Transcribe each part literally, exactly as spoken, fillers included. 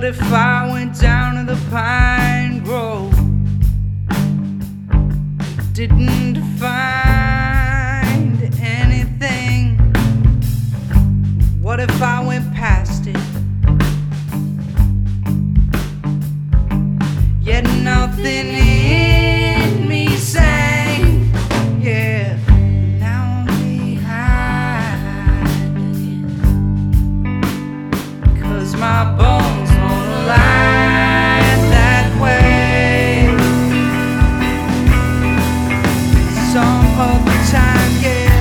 What if I went down to the pine grove, didn't find anything? What if I went past it, yet nothing in me sang? Yeah, now I'm behind again, 'cause my bones won't lie that way. Some other time, yeah.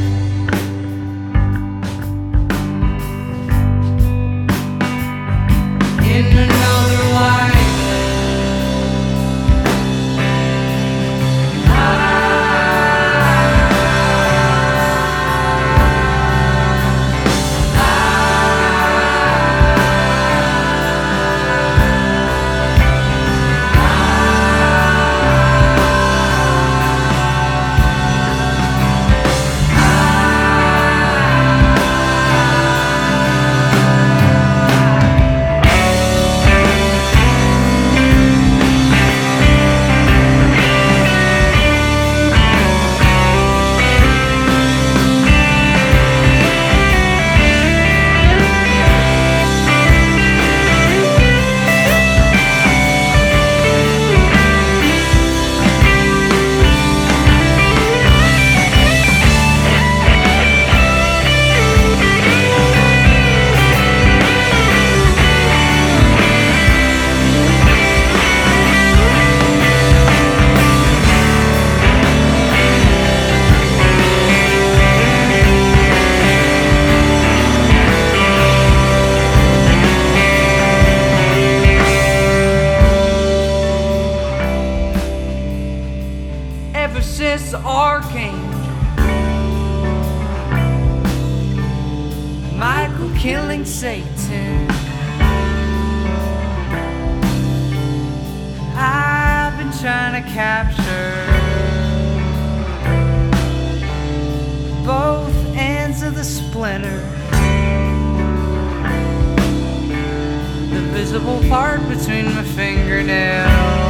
In another life, ever since the Archangel Michael killing Satan, I've been trying to capture both ends of the splinter, the visible part between my fingernails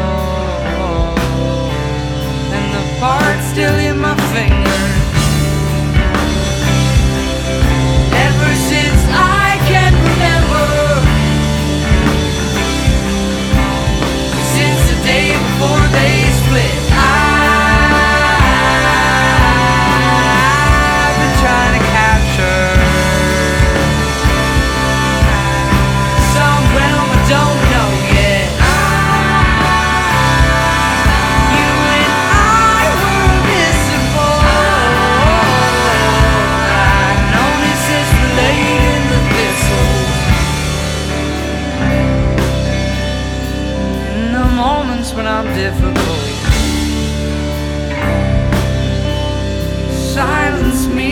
and the part still in my fingers. Ever since I can remember, since the day before they split, I've been trying to capture some realm I don't know yet. You and I were invisible. I've known it since we laid in the thistles. In the moments when I'm difficult, silence me